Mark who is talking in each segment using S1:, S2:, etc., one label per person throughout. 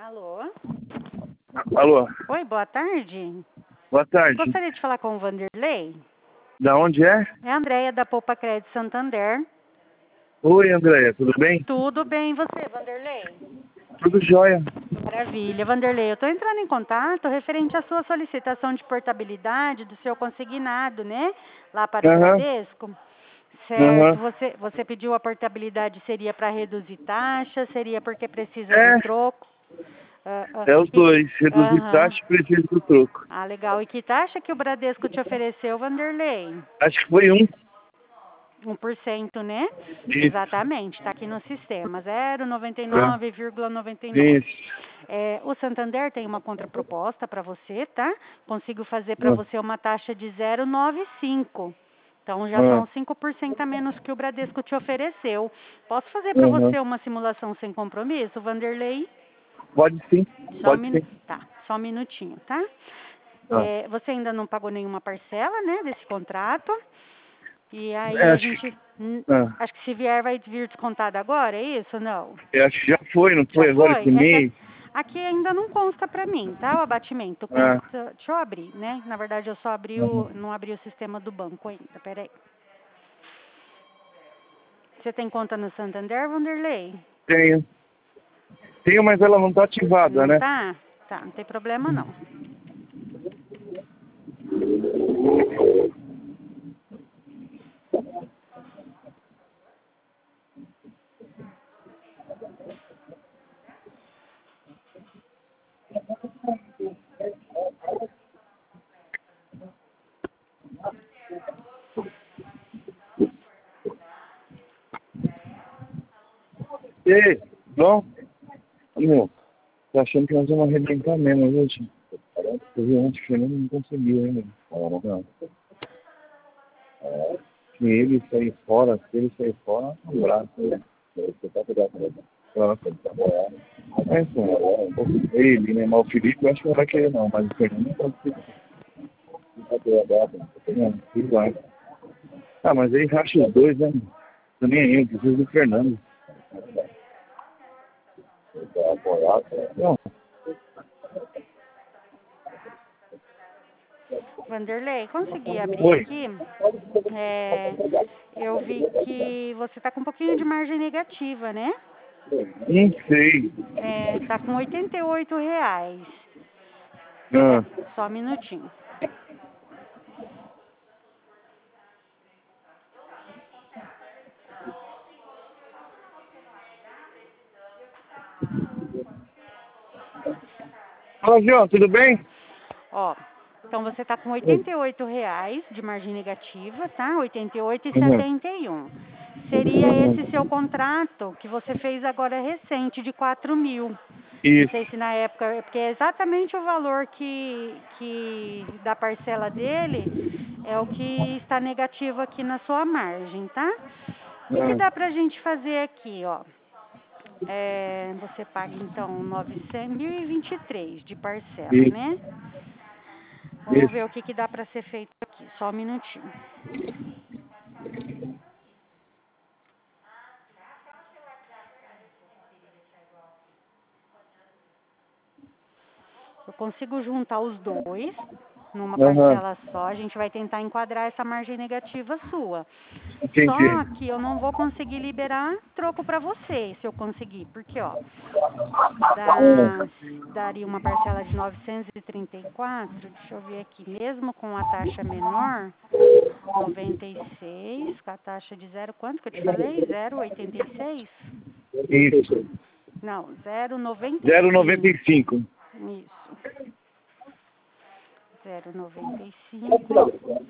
S1: Alô?
S2: Alô,
S1: Oi, boa tarde.
S2: boa tarde.
S1: Gostaria de falar com o Vanderlei.
S2: Da onde é?
S1: É a Andréia da Poupa Crédito Santander.
S2: Oi, Andréia, tudo bem?
S1: Tudo bem, e você, Vanderlei?
S2: Tudo jóia.
S1: Maravilha. Vanderlei, eu estou entrando em contato referente à sua solicitação de portabilidade do seu consignado, né? Lá para o
S2: Aham,
S1: Bradesco. Certo.
S2: aham.
S1: Você pediu a portabilidade, seria para reduzir taxa? Seria porque precisa do
S2: É,
S1: troco?
S2: é os dois. Reduzir
S1: Aham.
S2: taxa e preciso do troco.
S1: Ah, legal. E que taxa que o Bradesco te ofereceu, Vanderlei?
S2: Acho que foi um.
S1: 1%, né?
S2: Isso,
S1: Exatamente, está aqui no sistema,
S2: tá.
S1: 0,99,99.
S2: Isso.
S1: O Santander tem uma contraproposta para você, tá? Consigo fazer para
S2: Ah,
S1: você uma taxa de 0,95. Então já
S2: ah,
S1: são 5% a menos que o Bradesco te ofereceu. Posso fazer para
S2: aham.
S1: você uma simulação sem compromisso, Vanderlei?
S2: Pode sim,
S1: Só um
S2: pode
S1: min...
S2: sim.
S1: Tá, só um minutinho, tá?
S2: Ah.
S1: Você ainda não pagou nenhuma parcela, né, desse contrato? E aí
S2: É,
S1: a
S2: acho
S1: gente,
S2: ah,
S1: acho que se vier vai vir descontado agora, é isso? Não?
S2: eu acho que já foi, não
S1: Já
S2: foi agora esse
S1: foi? É que
S2: mês?
S1: aqui ainda não consta para mim, tá? O abatimento
S2: Ah,
S1: consta. Deixa eu abrir, né? Na verdade eu só abri
S2: aham.
S1: não abri o sistema do banco ainda. Peraí. Você tem conta no Santander, Vanderlei?
S2: Tenho. Tenho, mas ela não tá ativada,
S1: Não
S2: né?
S1: tá? Tá, não tem problema não.
S2: Ei, bom? Meu, tô achando que nós vamos arrebentar mesmo hoje. Eu vi ontem que o Fernando não conseguiu ainda. Não. Se ele sair fora, um braço. Né? Nossa, tá bom. É, então, ele, né? Mas o Felipe eu acho que não vai querer não, mas o Fernando não consegue. Não, tudo vai. Ah, mas aí racha os dois, né? Também é eu, preciso do Fernando. Não,
S1: Vanderlei, consegui abrir
S2: foi.
S1: aqui. Eu vi que você tá com um pouquinho de margem negativa, né?
S2: Não sei.
S1: Tá com R$ 88.
S2: Ah,
S1: Só um minutinho.
S2: fala, João, tudo bem?
S1: Ó, então você está com
S2: Oi.
S1: R$ 88 de margem negativa, tá? Oitenta e oito e
S2: Uhum.
S1: setenta e um. Seria
S2: Uhum.
S1: esse seu contrato que você fez agora recente de 4.000. Não sei
S2: Isso.
S1: se na época, porque é exatamente o valor da parcela dele é o que está negativo aqui na sua margem, tá? O que
S2: Ah,
S1: dá pra gente fazer aqui, ó? Você paga então 923 de parcela,
S2: isso.
S1: né? Vamos ver o
S2: Isso.
S1: que dá para ser feito aqui. Só um minutinho. Eu consigo juntar os dois numa
S2: Aham.
S1: parcela só. A gente vai tentar enquadrar essa margem negativa sua.
S2: Entendi.
S1: Só que eu não vou conseguir liberar troco para você, se eu conseguir. Porque, ó,
S2: Ah,
S1: daria uma parcela de 934. Deixa eu ver aqui. Mesmo com a taxa menor, 96, com a taxa de zero, quanto que eu te falei? 0,86?
S2: isso.
S1: Não, 0,95.
S2: 0,95.
S1: Isso, 0,95.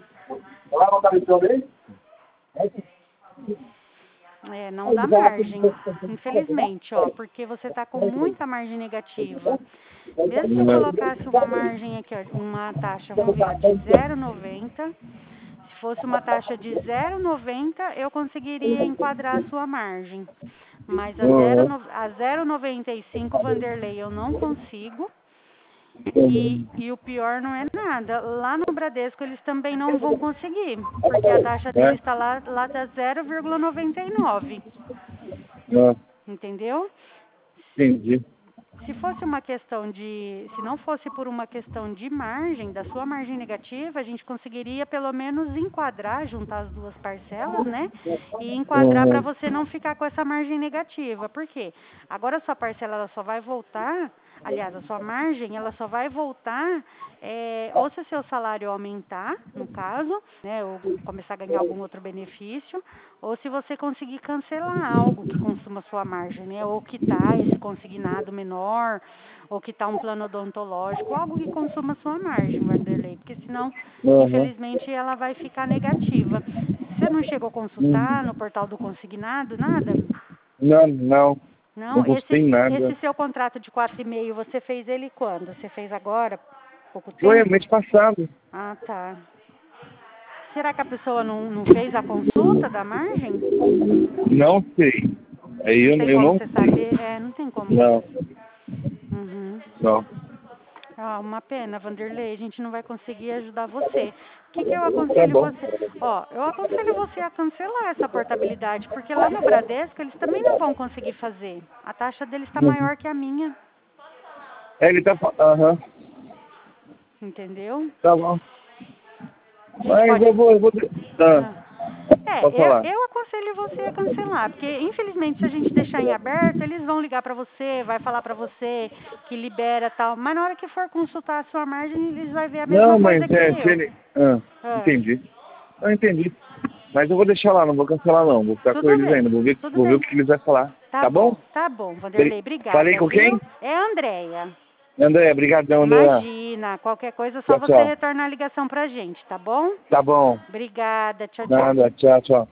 S1: Não dá margem, infelizmente, ó, porque você está com muita margem negativa. Mesmo se eu colocasse uma margem aqui, ó, uma taxa, vamos ver, ó, de 0,90, se fosse uma taxa de 0,90, eu conseguiria enquadrar a sua margem. Mas
S2: Uhum.
S1: a 0,95, Vanderlei, eu não consigo. E o pior não é nada. Lá no Bradesco eles também não vão conseguir, porque a taxa deles está lá da 0,99.
S2: Ah,
S1: Entendeu?
S2: entendi.
S1: Se fosse uma questão de, se não fosse por uma questão de margem, da sua margem negativa, a gente conseguiria pelo menos enquadrar, juntar as duas parcelas, né? E enquadrar para você não ficar com essa margem negativa. Por quê? Agora a sua parcela ela só vai voltar, aliás, a sua margem ela só vai voltar ou se o seu salário aumentar, no caso, né? Ou começar a ganhar algum outro benefício, ou se você conseguir cancelar algo que consuma sua margem, né? Ou quitar esse consignado menor, ou quitar um plano odontológico, algo que consuma sua margem, Vanderlei, porque senão, infelizmente, ela vai ficar negativa. Você não chegou a consultar no portal do consignado, nada?
S2: Não, não.
S1: Não?
S2: Não gostei nada.
S1: Esse seu contrato de 4,5, você fez ele quando? Você fez agora? Pouco
S2: Foi
S1: tempo?
S2: mês passado.
S1: Ah, tá. Será que a pessoa não fez a consulta da margem?
S2: Não sei. Aí
S1: Não tem
S2: eu
S1: como
S2: não
S1: você
S2: sei.
S1: saber? Não tem como.
S2: Não,
S1: Uhum.
S2: não.
S1: Ah, uma pena, Vanderlei, a gente não vai conseguir ajudar você. O que eu
S2: Tá
S1: aconselho
S2: bom.
S1: você? Eu aconselho você a cancelar essa portabilidade, porque lá no Bradesco eles também não vão conseguir fazer. A taxa deles está maior que a minha,
S2: Ele tá falando.
S1: entendeu?
S2: Tá bom.
S1: A gente
S2: Mas
S1: pode...
S2: eu vou.
S1: Ah.
S2: Pode falar.
S1: Eu aconselho você a cancelar, porque infelizmente se a gente deixar em aberto, eles vão ligar para você, vai falar para você que libera tal, mas na hora que for consultar a sua margem, eles vão ver a mesma
S2: Não, mas
S1: coisa que
S2: se
S1: eu.
S2: ele.
S1: Ah,
S2: Entendi. Eu entendi. Mas eu vou deixar lá, não vou cancelar não. Vou ficar com
S1: tudo
S2: eles
S1: bem,
S2: ainda. Vou ver
S1: tudo
S2: o
S1: bem.
S2: que eles vão falar. Tá bom?
S1: Tá bom, Vanderlei,
S2: Falei
S1: obrigada,
S2: com quem?
S1: viu? É a Andréia.
S2: André, obrigadão, André.
S1: Imagina, qualquer coisa é só
S2: Tchau,
S1: você
S2: tchau.
S1: retornar a ligação pra gente, tá bom?
S2: Tá bom.
S1: Obrigada, tchau, tchau.
S2: Nada, tchau, tchau.